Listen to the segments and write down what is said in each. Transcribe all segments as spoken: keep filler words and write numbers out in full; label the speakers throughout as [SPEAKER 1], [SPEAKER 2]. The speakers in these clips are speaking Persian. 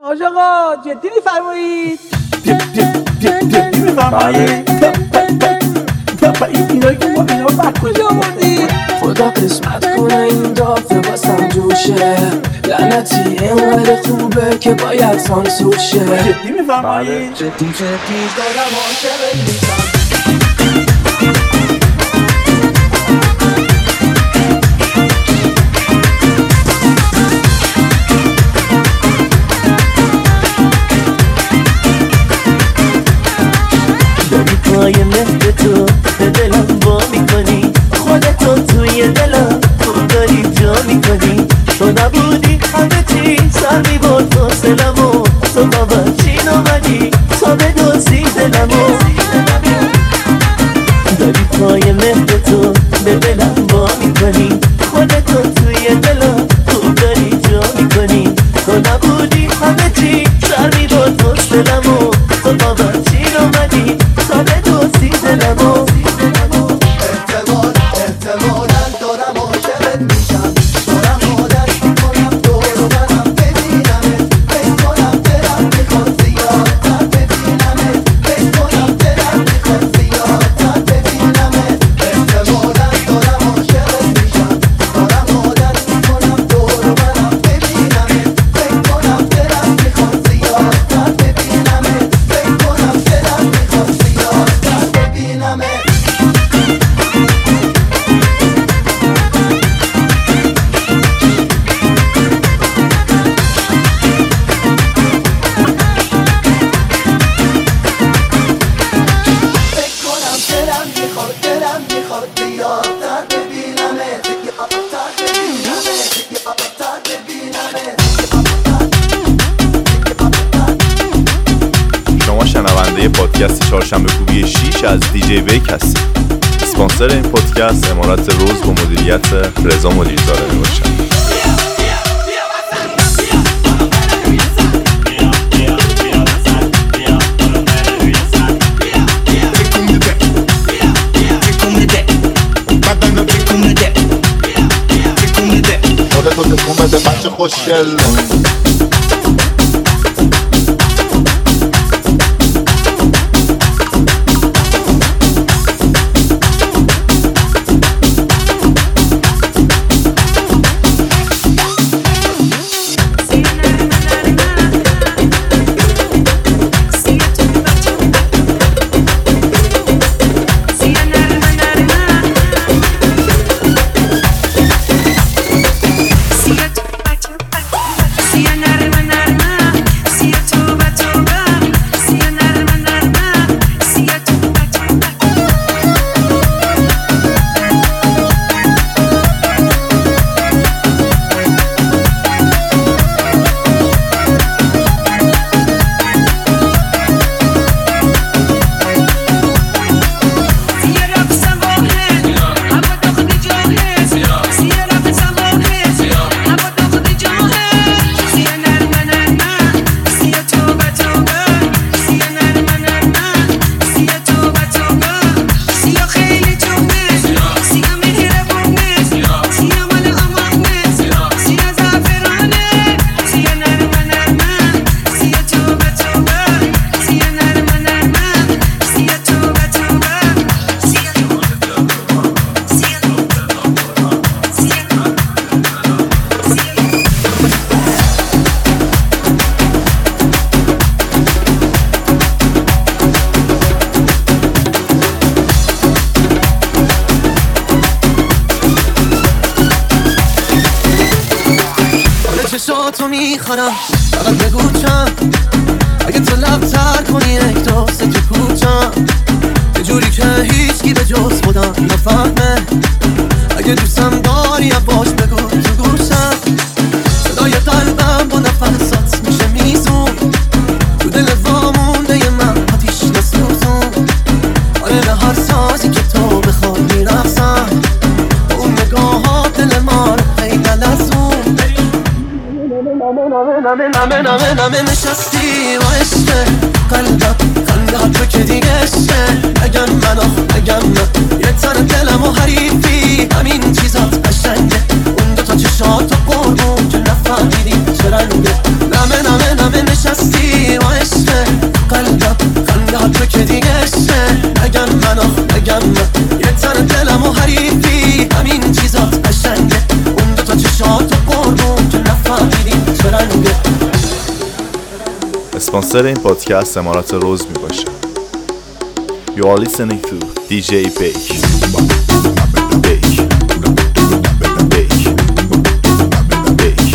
[SPEAKER 1] آج آقا جدی میفرمایید؟ جدی میفرمایید؟ اینایی که ما اینا رو بر کجا آوردید؟
[SPEAKER 2] خدا قسمت کنه این دافه باسم جوشه، لعنتی اینقدر خوبه که باید سانسور شه.
[SPEAKER 1] جدی میفرمایید؟
[SPEAKER 2] جدی جدی دارم عاشقت میشم.
[SPEAKER 3] پای مهد تو به دلم با میکنی، خودتو توی دلم تو داری جا میکنی. تو نبودی همه چی سر میبرد فاصلمو، تو بابا چی نامدی تا بدوزی دلمو. داری پای مهد تو به دلم با میکنی، خودتو توی دلم تو داری جا میکنی. تو نبودی همه چی سر میبرد فاصلمو، تو بابا چی نامدی تا بدوزی دلمو.
[SPEAKER 4] احتمال احتمالاً دارم عاشقت میشم، دارم عادت میکنم دور و برم ببینمت، فکر کنم دلم میخواد زیادتر ببینمت، فکر کنم دلم میخواد زیادتر ببینمت. احتمالاً دارم عاشقت میشم، دارم عادت میکنم دور و برم ببینمت، فکر کنم دلم میخواد زیادتر ببینمت، فکر کنم دلم میخواد زیادتر ببینمت. فکر کنم دلم میخواد دلم میخواد زیادتر ببینمت، زیادتر ببینمت، زیادتر ببینمت.
[SPEAKER 5] شما شنونده پادکست چهارشنبه کوبی شیش از دی جی ویک هستید. اسپانسر این پادکست امارات روز با مدیریت رضا مدیرزاده میباشد.
[SPEAKER 4] خودتو تکون بده بچه خوشگل.
[SPEAKER 3] چشاتو میخوانم فقط بگو چند، اگه تو لبتر کنی یک دوست تو کوچم، یه جوری که هیچکی به جز خودم نفهمه. اگه دوستم داری باش بگو تو گوشم، صدای قلبم با نفسات میشه میزون، تو دل وامونده من آتیش نسوزون. آره به هر سازی که تو بخوای میرقصم، با اون نگاهات دل ما رو خیلی لرزون. نامه نامه نامه نامه نامه نشستی با عشق قلبم، خنده تو که دیگه عشقه. اگم من آخ اگم نه یه تن دلم و حریفی، همین چیزات قشنگه. اون دوتا چشات و قربون که نفهمیدی چه رنگه. نامه نامه نامه نشستی
[SPEAKER 5] اسپانسر این پادکست امارات روز می باشه. You are listening to دی جی Bake. Bake. Bake. Bake.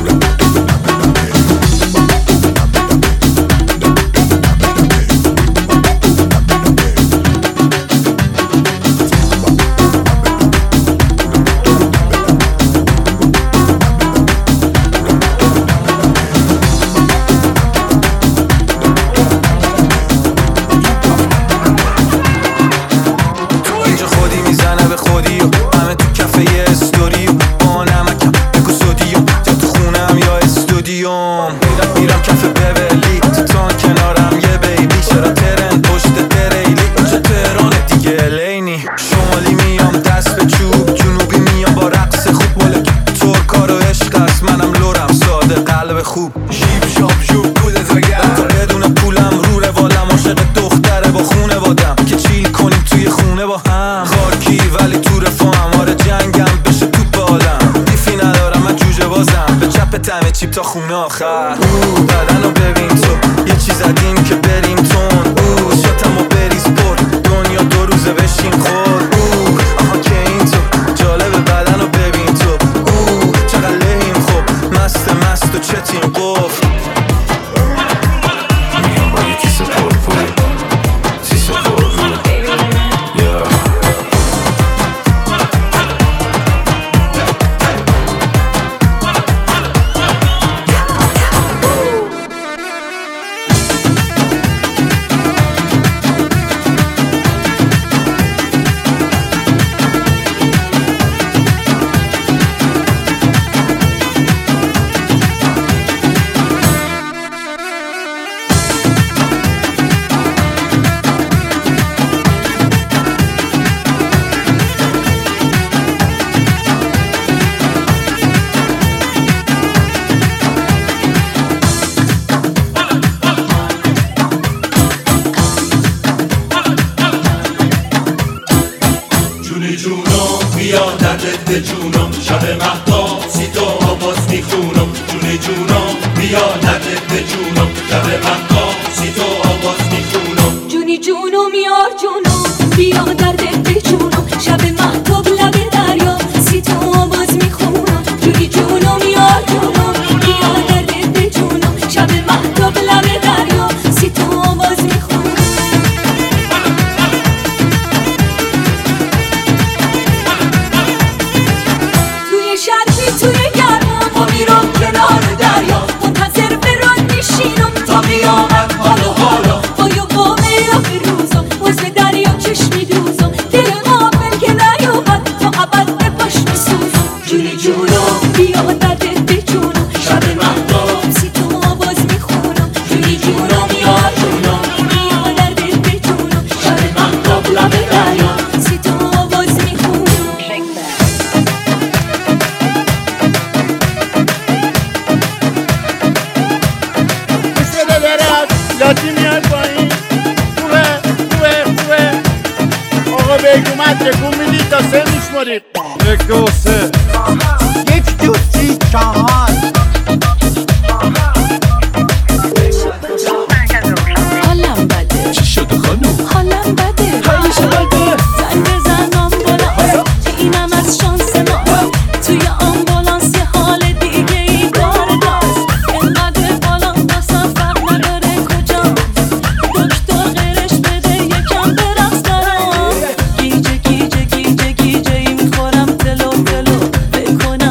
[SPEAKER 6] میرم کف ببلی تو تان کنارم یه بیبی چرا ترن پشت دریلی اینجا تهرانه دیگه الینی شمالی میام دست به چوب جنوبی میام با رقص خوب ولک ترکا رو عشق است منم لورم ساده قلب خوب شیب شاب شوب بوده زاگرد تا بدون پولم رو روالم عاشق دختره با خونه وادم که چیل کنیم توی خونه با هم خارکی ولی تو رفاهم آره جنگم بشه توپ آدم دیفی ندارم من جوجه بازم به چپ تمه چیپ تا خونه آخر او بدنو ببین تو یه چیز ادیم که بریم تون او شاتمو بریز پر دنیا دو روزه بشین خود او آها که این تو جالب بدنو ببین تو او چقدر لحیم خوب مست مست و چتیم قفل میام با یه کیسه پر پر کیسه پر پر
[SPEAKER 7] به جونم شب مهتاب سی تو آواز میخونم جون جونم بیا نده به جونم شب مهتاب سی تو آواز میخونم
[SPEAKER 8] جونی جونم یار جونم بیا درد به جونم شب مهتاب لب دریا سی تو آواز میخونم جونی جونم یار جونم بیا درد به جونم شب مهتاب لب دریا سی تو آواز میخونم توی گرما ما میرم کنار دریا منتظر بران میشینم تا قیامت حالا حالا با یه قومه آخر روزم وزن دریا چشمی دوزم دل غافل که نیومد تا ابد به پاش میسوزم جونی جونم بیا دردت به جونم شب مهتاب سی تو آواز میخونم جونی جونم یا جونم بیا دردت به جونم شب مهتاب لب دریا سی تو آواز میخونم
[SPEAKER 1] لاتی میاد پایین خوبه خوبه خوبه آقا بیگ اومد تکون میدی تا سه میشماری یک دو سه یک دو سی چهار
[SPEAKER 2] حالم بده
[SPEAKER 6] چی شده خانوم
[SPEAKER 2] حالم بده
[SPEAKER 1] همیشه بده
[SPEAKER 2] زنگ بزن آمبولانس که اینم از شانس ما توی آمبولانس یه حال دیگه ای داره داست اینقدر بالا دستم فرق نداره کجا دکتر غیرش بده یکم برقص برام گیجه گیجه گیجه گیجه ای میخورم تلو تلو بکنم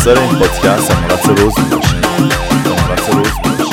[SPEAKER 5] اسپانسر این پادکست امارات روز میباشه. امارات روز میباشه.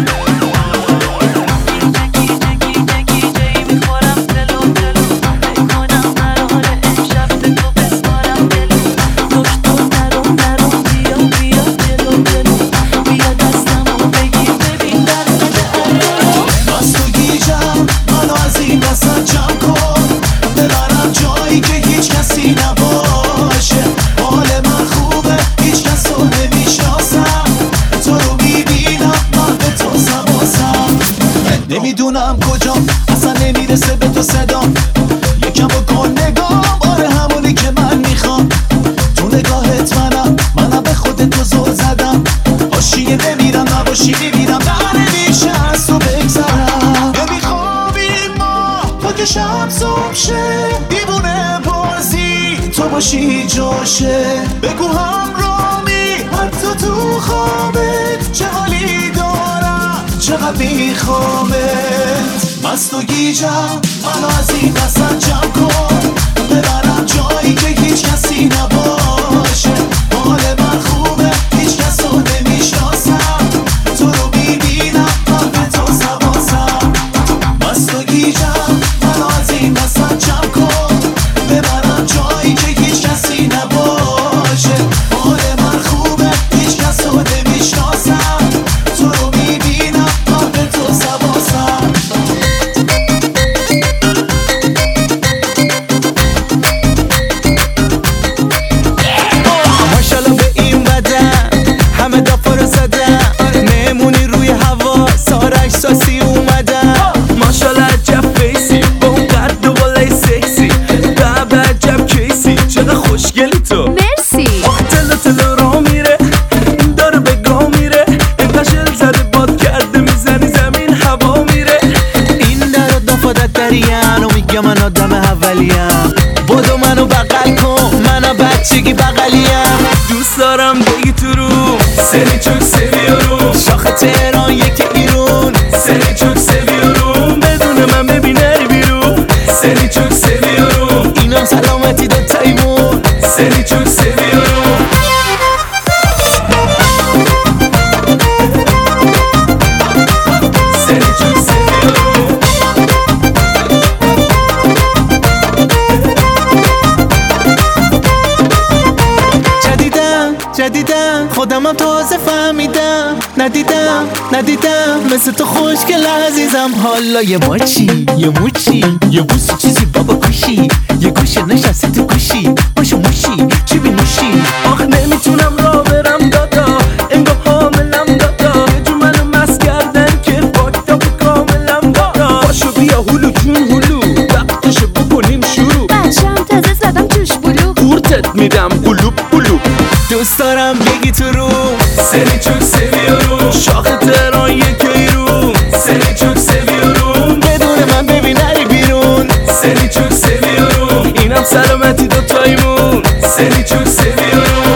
[SPEAKER 3] نمیدونم کجام اصلا نمیرسه به تو صدام، یکم بکن نگاه آره همونی که من میخوام. تو نگاهت منم منم به خودت تو زل زدم، آشیه نمیرم نباشی میمیرم، نه نمیشه از تو بگذرم. نمیخوابیم ما تا که شب صبح شه، دیوونه بازی تو باشی جاشه. بگو همرامی حتی تو خوابت چه حالی دارم، چقدر میخوامت. مست و گیجم منو از این قصد جمع کن، ببرم جایی که هیچ کسی نباشه. حال من خوبه هیچ کس رو نمیشناسم، تو رو میبینم من به تو سواسم. مست و گیجم منو از این قصد جمع کن، ببرم جایی که هیچ کسی نباشه. حال من خوبه هیچ کس رو نمیشناسم، تو رو میبینم من به تو سواسم. ماشالله به این بدن همه دافا رو زدن، مهمونی روی هوا سارش ساسی اومدن. ماشالله عجب فیسی با اون قد و بالای سکسی، به عجب کیسی چقدر خوشگلی تو.
[SPEAKER 2] مرسی.
[SPEAKER 3] آخ تلو تلو را میره داره به گاه میره، اینقدر شل زده باد کرده میزنی زمین هوا میره. این در و دافادت دریم و میگه من آدم اولیم، بدو منو بغل کن منو بچگی بغلیم. دوست دارم بگی تو رو سری چوک سویارو، شاخ تهران یک ایرون سری چوک سویارو، بدون من ببین نری بیرون سری چوک سویارو. اینم سلامتی دو تایمون سری چوک سویارو. سری چوک سویارو. جدیدم جدیدم خودمم تازه فهمیدم، ندیدم ندیدم مثل تو خوشگل عزیزم. حالا یه ماچی یه موچی یه بوسی چیزی بابا کشی، یه گوشه نشستی تو کشی باشو موشی چی بی نوشی. آخ نمیتونم را برم دادا انگاه حاملم دادا، یه جو منو مست کردن که فاکتا به کاملم دادا. باشو بیا هلو جون هلو وقتشو بکنیم شروع،
[SPEAKER 2] بچم تازه زدم توش بلو،
[SPEAKER 3] قورتت میدم قلوب قلوب. دوست دارم بگی تو رو سری چوک سویارو، شاخ تهران یک ایرون سری چوک سویارو، بدون من ببین نری بیرون سری چوک سویارو. اینم سلامتی دو تایمون سری چوک سویارو.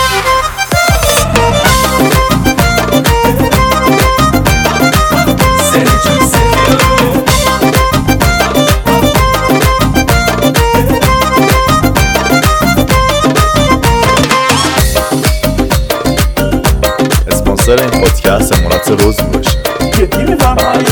[SPEAKER 3] سری چوک سویارو.
[SPEAKER 5] اسپانسر این پادکست امارات روز میباشه.